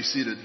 seated.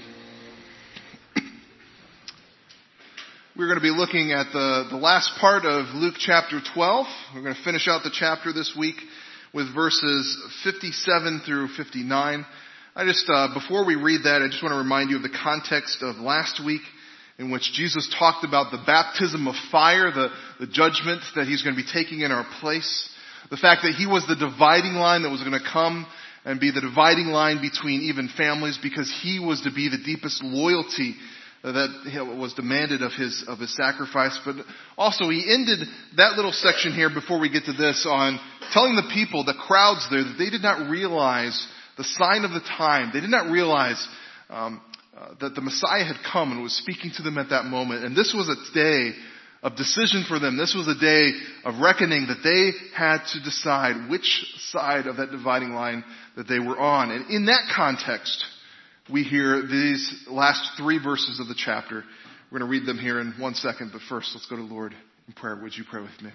We're going to be looking at the last part of Luke chapter 12. We're going to finish out the chapter this week with verses 57 through 59. Before we read that, I just want to remind you of the context of last week in which Jesus talked about the baptism of fire, the judgment that he's going to be taking in our place. The fact that he was the dividing line that was going to come and be the dividing line between even families, because he was to be the deepest loyalty that was demanded of his sacrifice. But also he ended that little section here before we get to this on telling the people, the crowds there, that they did not realize the sign of the time. They did not realize that the Messiah had come and was speaking to them at that moment. And this was a day of decision for them. This was a day of reckoning that they had to decide which side of that dividing line that they were on. And in that context, we hear these last three verses of the chapter. We're going to read them here in 1 second, but first let's go to Lord in prayer. Would you pray with me?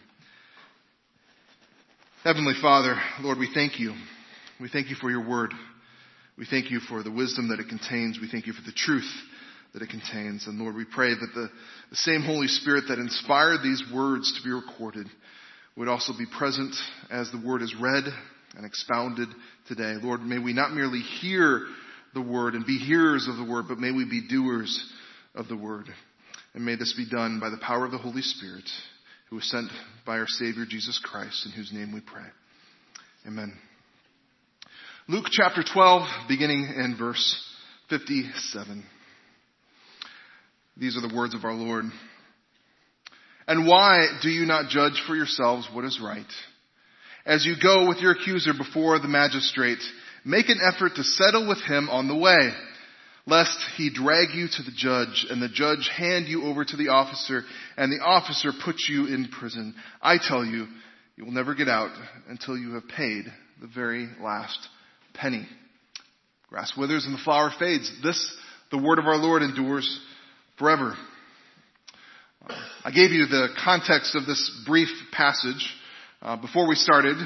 Heavenly Father, Lord, we thank you. We thank you for your word. We thank you for the wisdom that it contains. We thank you for the truth that it contains. And Lord, we pray that the same Holy Spirit that inspired these words to be recorded would also be present as the word is read and expounded today. Lord, may we not merely hear the word and be hearers of the word, but may we be doers of the word. And may this be done by the power of the Holy Spirit, who was sent by our Savior Jesus Christ, in whose name we pray. Amen. Luke chapter 12, beginning in verse 57. These are the words of our Lord. And why do you not judge for yourselves what is right? As you go with your accuser before the magistrate, make an effort to settle with him on the way, lest he drag you to the judge, and the judge hand you over to the officer, and the officer put you in prison. I tell you, you will never get out until you have paid the very last penny. Grass withers and the flower fades. The word of our Lord, endures forever. I gave you the context of this brief passage before we started,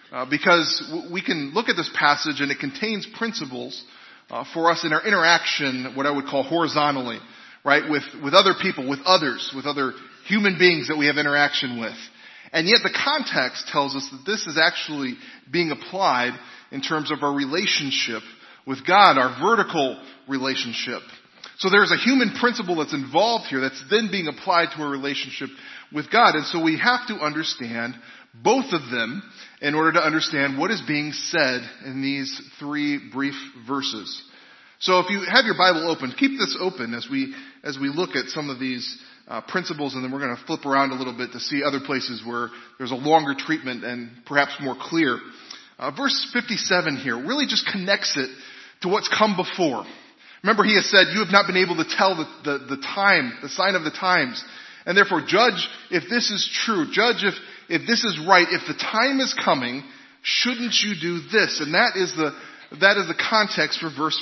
because we can look at this passage and it contains principles for us in our interaction, what I would call horizontally, right, with other people, with others, with other human beings that we have interaction with. And yet the context tells us that this is actually being applied in terms of our relationship with God, our vertical relationship. So there's a human principle that's involved here that's then being applied to a relationship with God. And so we have to understand both of them in order to understand what is being said in these three brief verses. So if you have your Bible open, keep this open as we look at some of these principles, and then we're going to flip around a little bit to see other places where there's a longer treatment and perhaps more clear. Verse 57 here really just connects it to what's come before. Remember, he has said, you have not been able to tell the time, the sign of the times. And therefore, judge if this is true. Judge if this is right. If the time is coming, shouldn't you do this? And that is the context for verse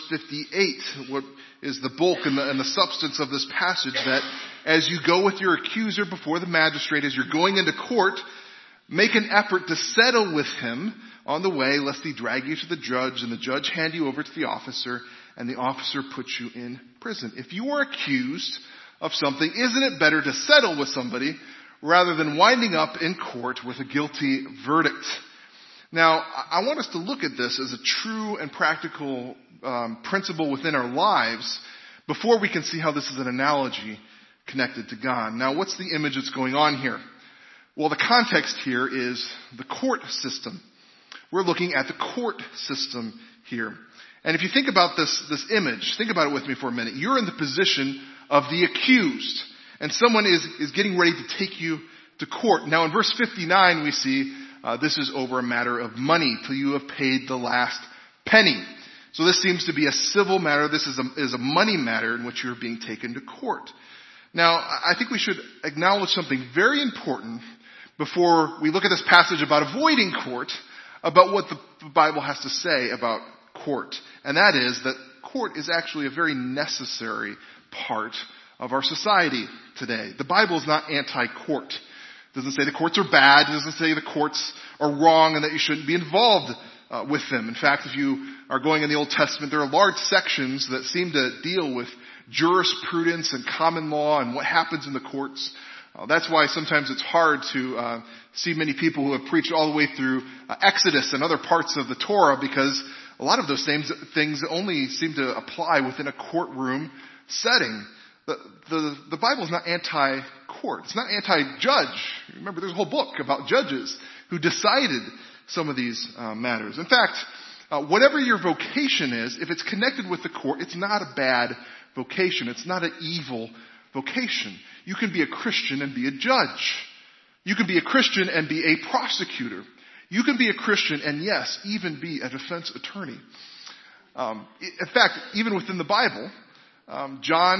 58. What is the bulk and the substance of this passage, that as you go with your accuser before the magistrate, as you're going into court, make an effort to settle with him on the way, lest he drag you to the judge, and the judge hand you over to the officer, and the officer puts you in prison. If you are accused of something, isn't it better to settle with somebody rather than winding up in court with a guilty verdict? Now, I want us to look at this as a true and practical principle within our lives before we can see how this is an analogy connected to God. Now, what's the image that's going on here? Well, the context here is the court system. We're looking at the court system here. And if you think about this image, think about it with me for a minute. You're in the position of the accused, and someone is getting ready to take you to court. Now in verse 59 we see this is over a matter of money, till you have paid the last penny. So this seems to be a civil matter. This is a money matter in which you're being taken to court. Now I think we should acknowledge something very important before we look at this passage about avoiding court, about what the Bible has to say about court. And that is that court is actually a very necessary part of our society today. The Bible is not anti-court. It doesn't say the courts are bad. It doesn't say the courts are wrong and that you shouldn't be involved with them. In fact, if you are going in the Old Testament, there are large sections that seem to deal with jurisprudence and common law and what happens in the courts. That's why sometimes it's hard to see many people who have preached all the way through Exodus and other parts of the Torah, because a lot of those things only seem to apply within a courtroom setting. The Bible is not anti-court. It's not anti-judge. Remember, there's a whole book about judges who decided some of these matters. In fact, whatever your vocation is, if it's connected with the court, it's not a bad vocation. It's not an evil vocation. You can be a Christian and be a judge. You can be a Christian and be a prosecutor. You can be a Christian and, yes, even be a defense attorney. In fact, even within the Bible, 1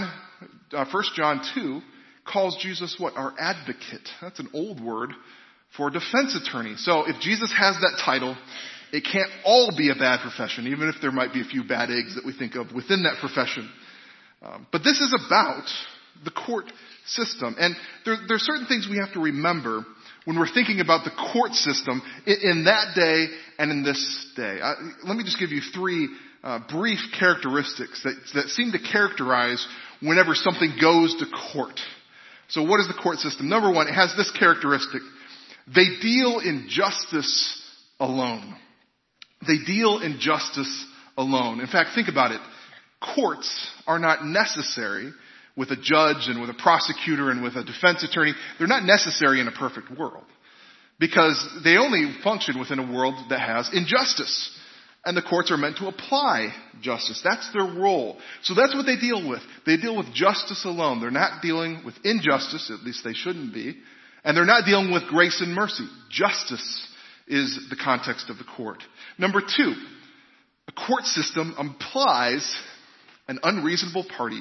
John 2 calls Jesus what? Our advocate. That's an old word for a defense attorney. So if Jesus has that title, it can't all be a bad profession, even if there might be a few bad eggs that we think of within that profession. But this is about the court system. And there are certain things we have to remember when we're thinking about the court system in that day and in this day. Let me just give you three brief characteristics that seem to characterize whenever something goes to court. So what is the court system? Number one, it has this characteristic. They deal in justice alone. They deal in justice alone. In fact, think about it. Courts are not necessary with a judge and with a prosecutor and with a defense attorney. They're not necessary in a perfect world, because they only function within a world that has injustice. And the courts are meant to apply justice. That's their role. So that's what they deal with. They deal with justice alone. They're not dealing with injustice, at least they shouldn't be. And they're not dealing with grace and mercy. Justice is the context of the court. Number two, a court system implies an unreasonable party.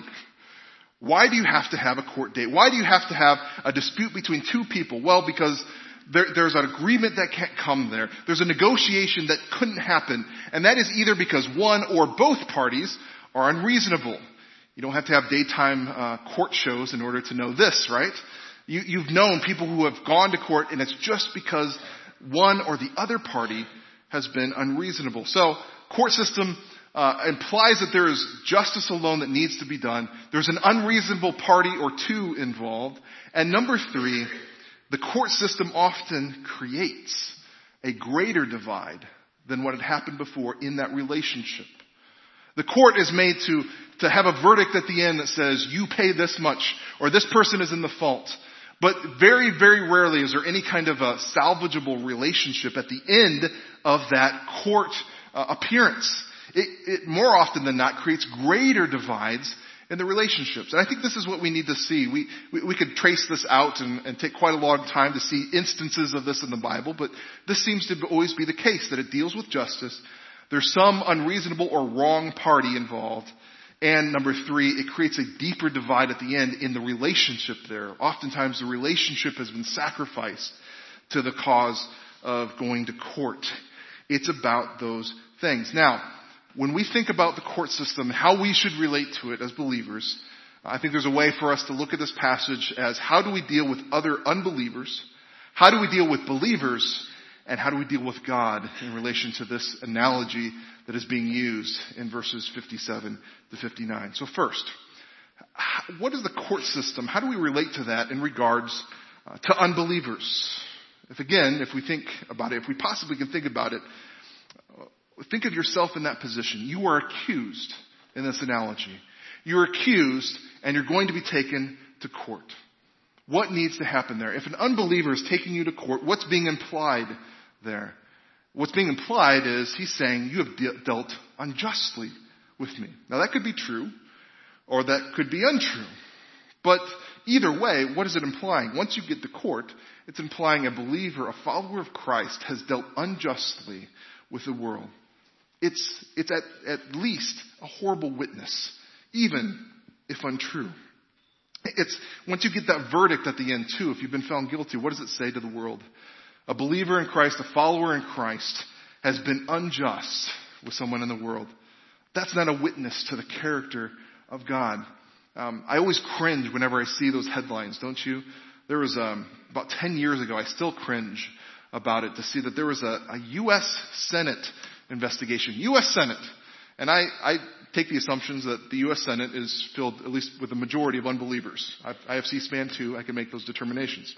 Why do you have to have a court date? Why do you have to have a dispute between two people? Well, because there's an agreement that can't come there. There's a negotiation that couldn't happen. And that is either because one or both parties are unreasonable. You don't have to have daytime court shows in order to know this, right? You've known people who have gone to court, and it's just because one or the other party has been unreasonable. So, court system implies that there is justice alone that needs to be done. There's an unreasonable party or two involved. And number three, the court system often creates a greater divide than what had happened before in that relationship. The court is made to have a verdict at the end that says, you pay this much, or this person is in the fault. But very, very rarely is there any kind of a salvageable relationship at the end of that court appearance. It more often than not creates greater divides in the relationships. And I think this is what we need to see. We could trace this out and take quite a long time to see instances of this in the Bible, but this seems to always be the case, that it deals with justice. There's some unreasonable or wrong party involved. And number three, it creates a deeper divide at the end in the relationship there. Oftentimes the relationship has been sacrificed to the cause of going to court. It's about those things. Now, when we think about the court system, how we should relate to it as believers, I think there's a way for us to look at this passage as how do we deal with other unbelievers? How do we deal with believers? And how do we deal with God in relation to this analogy that is being used in verses 57 to 59? So first, what is the court system? How do we relate to that in regards to unbelievers? If we think about it, if we possibly can think about it, think of yourself in that position. You are accused in this analogy. You're accused and you're going to be taken to court. What needs to happen there? If an unbeliever is taking you to court, what's being implied there? What's being implied is he's saying, you have dealt unjustly with me. Now that could be true, or that could be untrue. But either way, what is it implying? Once you get to court, it's implying a believer, a follower of Christ, has dealt unjustly with the world. It's at least a horrible witness, even if untrue. It's once you get that verdict at the end too, if you've been found guilty, what does it say to the world? A believer in Christ, a follower in Christ, has been unjust with someone in the world. That's not a witness to the character of God. I always cringe whenever I see those headlines, don't you? There was about 10 years ago, I still cringe about it, to see that there was a U.S. Senate investigation. U.S. Senate. And I take the assumptions that the U.S. Senate is filled at least with a majority of unbelievers. I have C-SPAN too. I can make those determinations.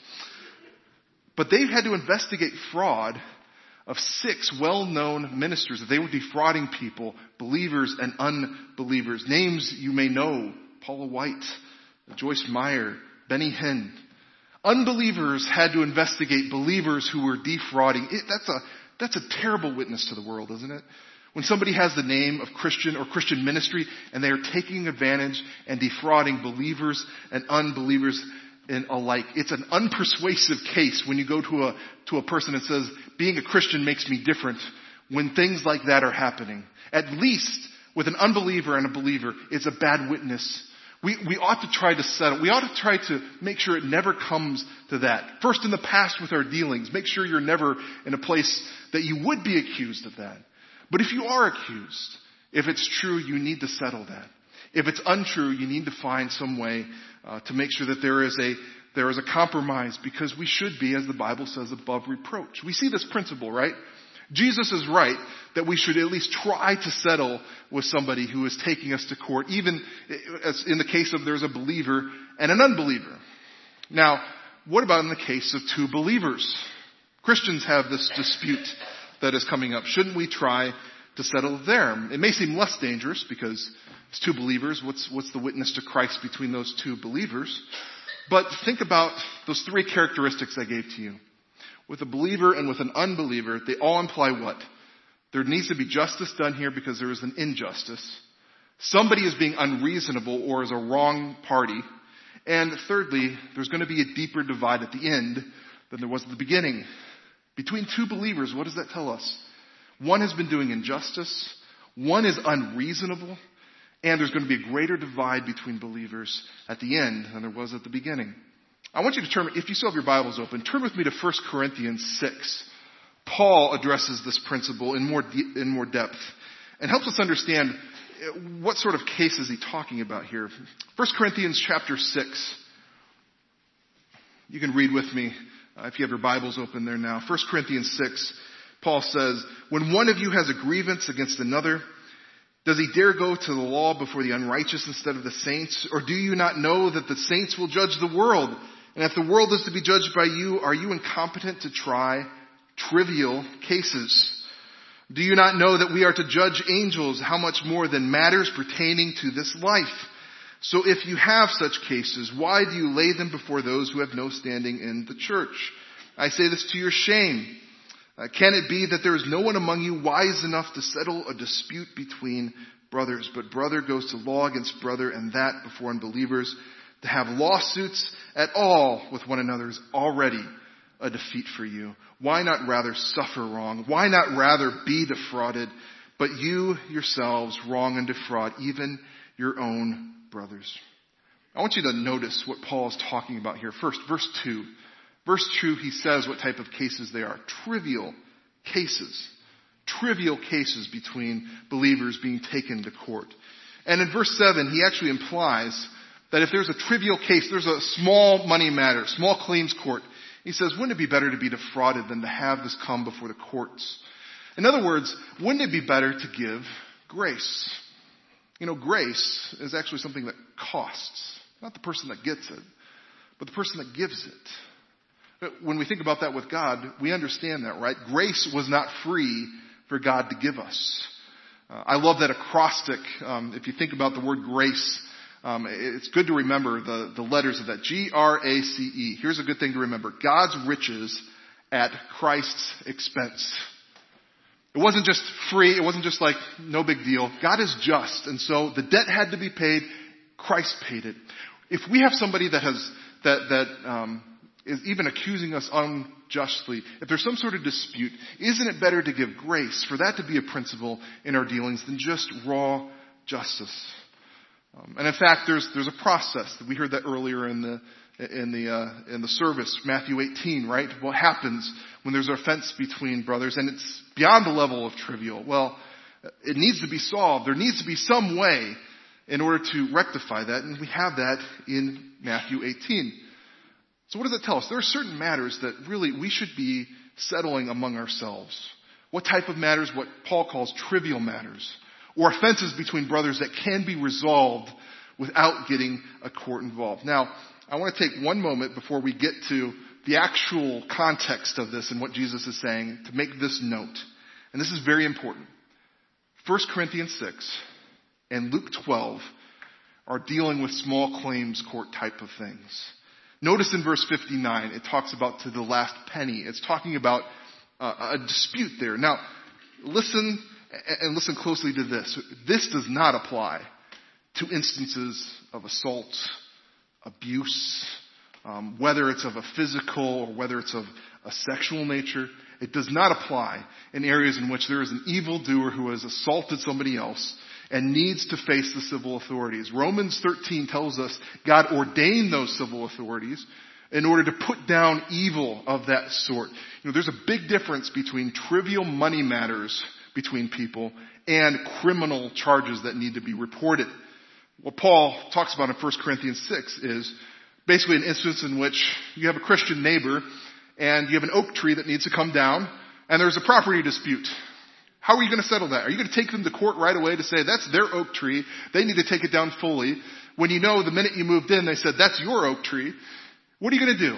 But they've had to investigate fraud of 6 well-known ministers, that they were defrauding people, believers and unbelievers. Names you may know: Paula White, Joyce Meyer, Benny Hinn. Unbelievers had to investigate believers who were defrauding. That's a terrible witness to the world, isn't it? When somebody has the name of Christian or Christian ministry and they are taking advantage and defrauding believers and unbelievers and alike. It's an unpersuasive case when you go to a person and says, being a Christian makes me different, when things like that are happening. At least with an unbeliever and a believer, it's a bad witness. We ought to try to settle. We ought to try to make sure it never comes to that. First, in the past with our dealings, make sure you're never in a place that you would be accused of that. But if you are accused, if it's true, you need to settle that. If it's untrue, you need to find some way to make sure that there is a compromise, because we should be, as the Bible says, above reproach. We see this principle, right? Jesus is right that we should at least try to settle with somebody who is taking us to court, even as in the case of there's a believer and an unbeliever. Now, what about in the case of 2 believers? Christians have this dispute that is coming up. Shouldn't we try to settle there? It may seem less dangerous because it's 2 believers. What's the witness to Christ between those 2 believers? But think about those 3 characteristics I gave to you. With a believer and with an unbeliever, they all imply what? There needs to be justice done here because there is an injustice. Somebody is being unreasonable or is a wrong party. And thirdly, there's going to be a deeper divide at the end than there was at the beginning. Between 2 believers, what does that tell us? One has been doing injustice. One is unreasonable. And there's going to be a greater divide between believers at the end than there was at the beginning. I want you to turn, if you still have your Bibles open, turn with me to 1 Corinthians 6. Paul addresses this principle in more depth and helps us understand what sort of case is he talking about here. 1 Corinthians chapter 6. You can read with me if you have your Bibles open there now. 1 Corinthians 6, Paul says, "When one of you has a grievance against another, does he dare go to the law before the unrighteous instead of the saints? Or do you not know that the saints will judge the world? And if the world is to be judged by you, are you incompetent to try trivial cases? Do you not know that we are to judge angels? How much more than matters pertaining to this life? So if you have such cases, why do you lay them before those who have no standing in the church? I say this to your shame. Can it be that there is no one among you wise enough to settle a dispute between brothers? But brother goes to law against brother, and that before unbelievers. To have lawsuits at all with one another is already a defeat for you. Why not rather suffer wrong? Why not rather be defrauded? But you yourselves wrong and defraud even your own brothers." I want you to notice what Paul is talking about here. First, verse 2. Verse 2, he says what type of cases they are. Trivial cases. Trivial cases between believers being taken to court. And in verse 7, he actually implies that if there's a trivial case, there's a small money matter, small claims court. He says, wouldn't it be better to be defrauded than to have this come before the courts? In other words, wouldn't it be better to give grace? You know, grace is actually something that costs. Not the person that gets it, but the person that gives it. When we think about that with God, we understand that, right? Grace was not free for God to give us. I love that acrostic. If you think about the word grace, it's good to remember the letters of that. G-R-A-C-E. Here's a good thing to remember. God's riches at Christ's expense. It wasn't just free. It wasn't just like no big deal. God is just. And so the debt had to be paid. Christ paid it. If we have somebody that is even accusing us unjustly, if there's some sort of dispute, isn't it better to give grace, for that to be a principle in our dealings, than just raw justice? And in fact, there's a process. We heard that earlier in the service, Matthew 18, right? What happens when there's an offense between brothers and it's beyond the level of trivial? Well, it needs to be solved. There needs to be some way in order to rectify that, and we have that in Matthew 18. So what does it tell us? There are certain matters that really we should be settling among ourselves. What type of matters? What Paul calls trivial matters, or offenses between brothers that can be resolved without getting a court involved. Now, I want to take one moment before we get to the actual context of this and what Jesus is saying to make this note. And this is very important. 1 Corinthians 6 and Luke 12 are dealing with small claims court type of things. Notice in verse 59, it talks about to the last penny. It's talking about a dispute there. Now, listen closely to this. This does not apply to instances of assault, abuse, whether it's of a physical or whether it's of a sexual nature. It does not apply in areas in which there is an evildoer who has assaulted somebody else and needs to face the civil authorities. Romans 13 tells us God ordained those civil authorities in order to put down evil of that sort. There's a big difference between trivial money matters between people and criminal charges that need to be reported. What Paul talks about in 1 Corinthians 6 is basically an instance in which you have a Christian neighbor and you have an oak tree that needs to come down and there's a property dispute. How are you going to settle that? Are you going to take them to court right away to say that's their oak tree, they need to take it down fully, when you know the minute you moved in they said that's your oak tree? What are you going to do?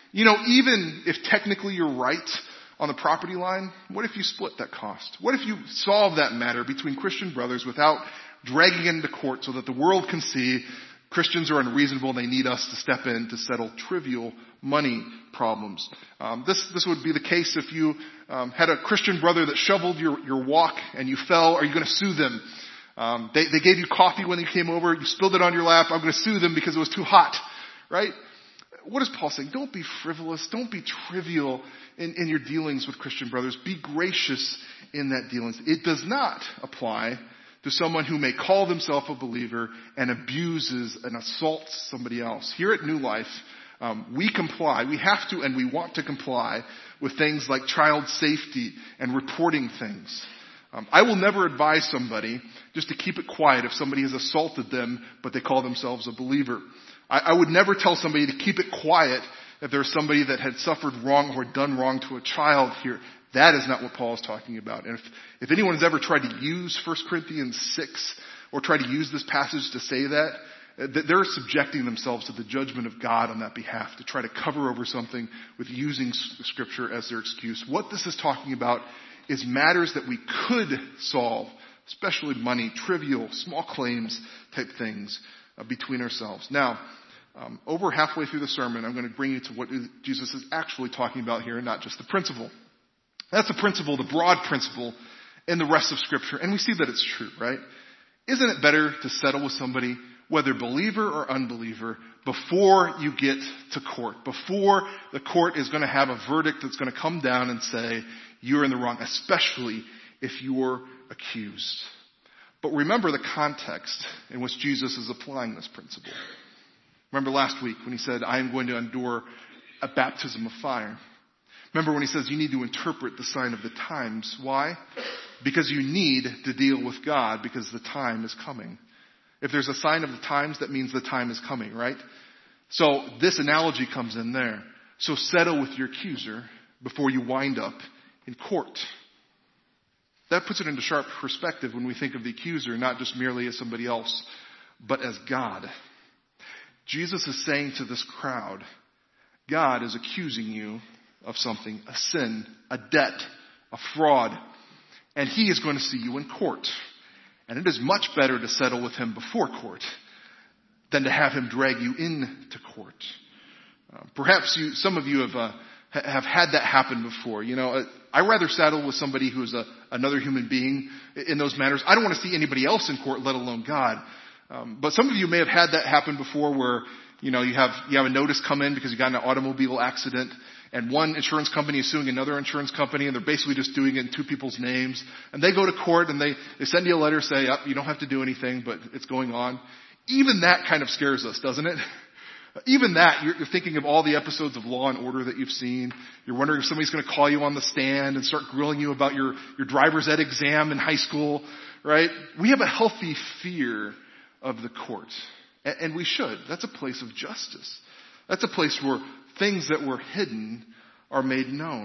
Even if technically you're right on the property line, what if you split that cost? What if you solve that matter between Christian brothers without dragging it into court so that the world can see Christians are unreasonable and they need us to step in to settle trivial money problems? This would be the case if you had a Christian brother that shoveled your walk and you fell. Are you going to sue them? They gave you coffee when they came over. You spilled it on your lap. I'm going to sue them because it was too hot, right? What is Paul saying? Don't be frivolous. Don't be trivial in your dealings with Christian brothers. Be gracious in that dealings. It does not apply to someone who may call themselves a believer and abuses and assaults somebody else. Here at New Life, we comply. We have to and we want to comply with things like child safety and reporting things. I will never advise somebody just to keep it quiet if somebody has assaulted them but they call themselves a believer. I would never tell somebody to keep it quiet if there's somebody that had suffered wrong or done wrong to a child here. That is not what Paul is talking about. And if anyone has ever tried to use 1 Corinthians 6 or tried to use this passage to say that, they're subjecting themselves to the judgment of God on that behalf to try to cover over something with using Scripture as their excuse. What this is talking about is matters that we could solve, especially money, trivial, small claims type things between ourselves. Now, over halfway through the sermon, I'm going to bring you to what Jesus is actually talking about here, and not just the principle. That's the principle, the broad principle in the rest of Scripture. And we see that it's true, right? Isn't it better to settle with somebody, whether believer or unbeliever, before you get to court? Before the court is going to have a verdict that's going to come down and say, you're in the wrong, especially if you're accused. But remember the context in which Jesus is applying this principle. Remember last week when he said, I am going to endure a baptism of fire. Remember when he says you need to interpret the sign of the times. Why? Because you need to deal with God because the time is coming. If there's a sign of the times, that means the time is coming, right? So this analogy comes in there. So settle with your accuser before you wind up in court. That puts it into sharp perspective when we think of the accuser, not just merely as somebody else, but as God. Jesus is saying to this crowd, God is accusing you of something, a sin, a debt, a fraud, and he is going to see you in court. And it is much better to settle with him before court than to have him drag you into court. Perhaps some of you have had that happen before. I'd rather settle with somebody who's another human being in those matters. I don't want to see anybody else in court, let alone God. But some of you may have had that happen before where, you have a notice come in because you got in an automobile accident and one insurance company is suing another insurance company and they're basically just doing it in two people's names. And they go to court and they send you a letter saying, you don't have to do anything, but it's going on. Even that kind of scares us, doesn't it? Even that, you're thinking of all the episodes of Law and Order that you've seen. You're wondering if somebody's going to call you on the stand and start grilling you about your driver's ed exam in high school, right? We have a healthy fear of the court. And we should. That's a place of justice. That's a place where things that were hidden are made known.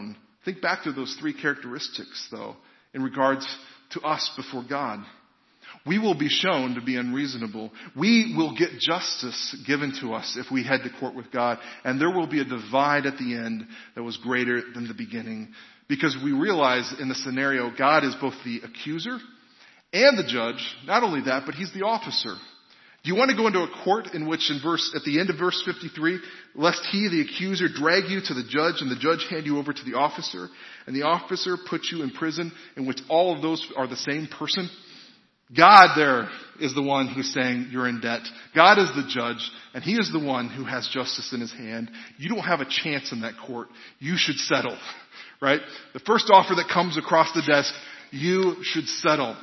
Think back to those three characteristics, though, in regards to us before God. We will be shown to be unreasonable. We will get justice given to us if we head to court with God. And there will be a divide at the end that was greater than the beginning. Because we realize in the scenario, God is both the accuser and the judge. Not only that, but he's the officer. Do you want to go into a court in which at the end of verse 53, lest he, the accuser, drag you to the judge and the judge hand you over to the officer and the officer put you in prison in which all of those are the same person? God there is the one who's saying you're in debt. God is the judge, and he is the one who has justice in his hand. You don't have a chance in that court. You should settle, right? The first offer that comes across the desk, you should settle.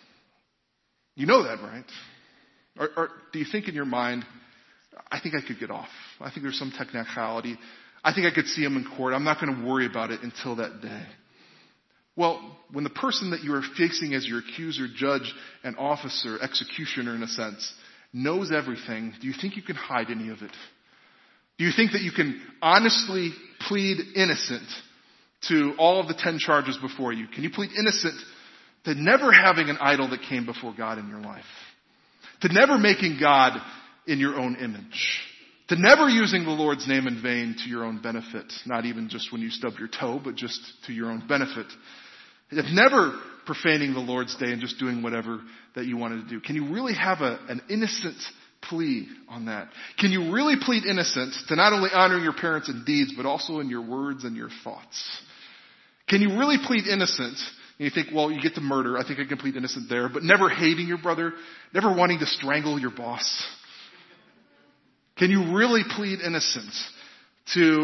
You know that, right? Or do you think in your mind, I think I could get off. I think there's some technicality. I think I could see him in court. I'm not going to worry about it until that day. Well, when the person that you are facing as your accuser, judge, and officer, executioner in a sense, knows everything, do you think you can hide any of it? Do you think that you can honestly plead innocent to all of the 10 charges before you? Can you plead innocent to never having an idol that came before God in your life? To never making God in your own image? To never using the Lord's name in vain to your own benefit? Not even just when you stub your toe, but just to your own benefit. Of never profaning the Lord's day and just doing whatever that you wanted to do. Can you really have an innocent plea on that? Can you really plead innocent to not only honoring your parents in deeds, but also in your words and your thoughts? Can you really plead innocent? And you think, well, you get to murder. I think I can plead innocent there. But never hating your brother, never wanting to strangle your boss. Can you really plead innocent to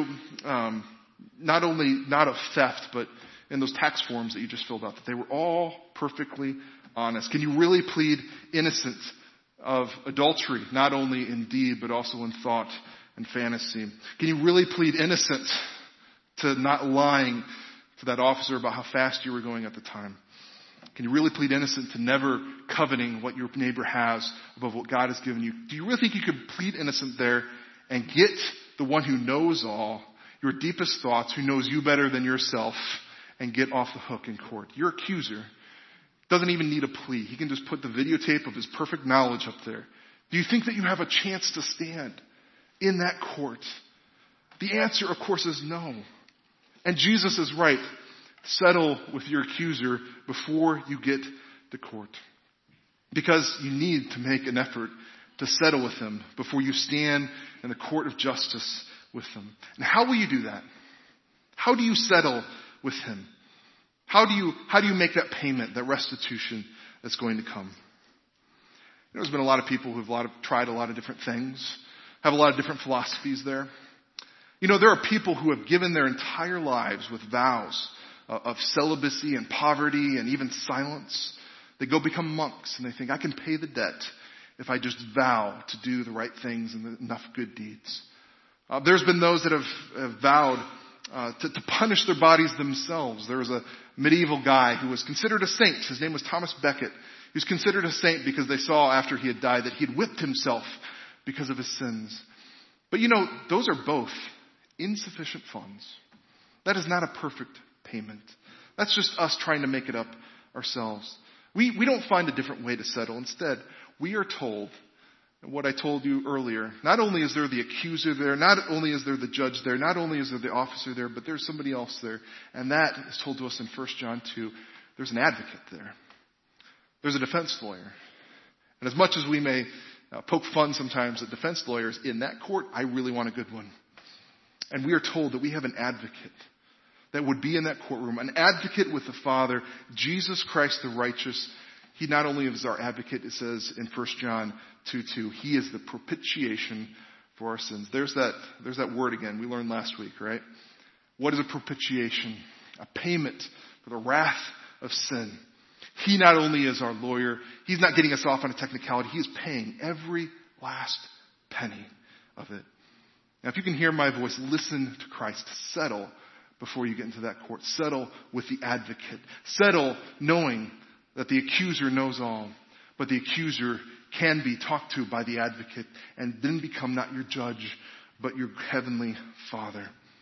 not only not of theft, but in those tax forms that you just filled out, that they were all perfectly honest? Can you really plead innocent of adultery, not only in deed, but also in thought and fantasy? Can you really plead innocent to not lying to that officer about how fast you were going at the time? Can you really plead innocent to never coveting what your neighbor has above what God has given you? Do you really think you could plead innocent there and get the one who knows all, your deepest thoughts, who knows you better than yourself, and get off the hook in court? Your accuser doesn't even need a plea. He can just put the videotape of his perfect knowledge up there. Do you think that you have a chance to stand in that court? The answer, of course, is no. And Jesus is right. Settle with your accuser before you get to court. Because you need to make an effort to settle with him before you stand in the court of justice with him. And how will you do that? How do you settle with him? How do you make that payment, that restitution that's going to come? There's been a lot of people who've tried a lot of different things, have a lot of different philosophies there. You know, there are people who have given their entire lives with vows of celibacy and poverty and even silence. They go become monks and they think, I can pay the debt if I just vow to do the right things and enough good deeds. There's been those that have vowed to punish their bodies themselves. There was a medieval guy who was considered a saint. His name was Thomas Becket. He was considered a saint because they saw after he had died that he had whipped himself because of his sins. But you know, those are both insufficient funds. That is not a perfect payment. That's just us trying to make it up ourselves. We don't find a different way to settle. Instead, we are told what I told you earlier. Not only is there the accuser there, not only is there the judge there, not only is there the officer there, but there's somebody else there. And that is told to us in 1 John 2. There's an advocate there. There's a defense lawyer. And as much as we may poke fun sometimes at defense lawyers, in that court, I really want a good one. And we are told that we have an advocate that would be in that courtroom, an advocate with the Father, Jesus Christ the righteous. He not only is our advocate, it says in 1 John 2:2, he is the propitiation for our sins. There's that word again we learned last week, right? What is a propitiation? A payment for the wrath of sin. He not only is our lawyer, he's not getting us off on a technicality, he is paying every last penny of it. Now, if you can hear my voice, listen to Christ. Settle before you get into that court. Settle with the advocate. Settle knowing that the accuser knows all, but the accuser can be talked to by the advocate and then become not your judge, but your heavenly Father.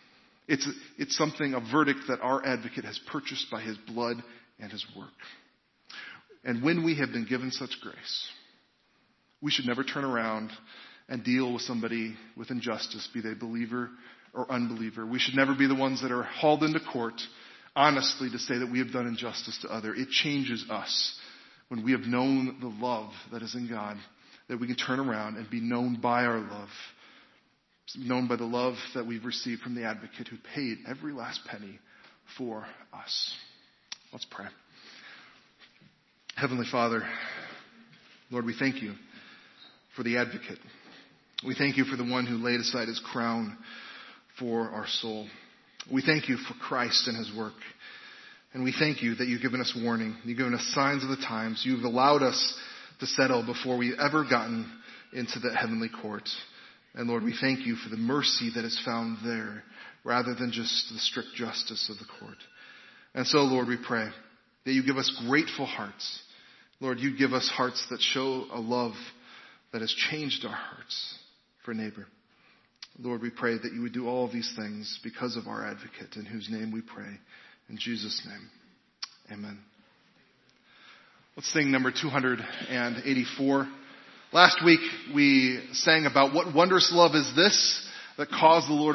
It's something, a verdict that our advocate has purchased by his blood and his work. And when we have been given such grace, we should never turn around and deal with somebody with injustice, be they believer or unbeliever. We should never be the ones that are hauled into court honestly to say that we have done injustice to others. It changes us when we have known the love that is in God, that we can turn around and be known by our love, known by the love that we've received from the advocate who paid every last penny for us. Let's pray. Heavenly Father, Lord, we thank you for the advocate. We thank you for the one who laid aside his crown for our soul. We thank you for Christ and his work. And we thank you that you've given us warning. You've given us signs of the times. You've allowed us to settle before we've ever gotten into the heavenly court. And Lord, we thank you for the mercy that is found there rather than just the strict justice of the court. And so, Lord, we pray that you give us grateful hearts. Lord, you give us hearts that show a love that has changed our hearts for neighbor. Lord, we pray that you would do all of these things because of our advocate, in whose name we pray. In Jesus' name, amen. Let's sing number 284. Last week we sang about what wondrous love is this that caused the Lord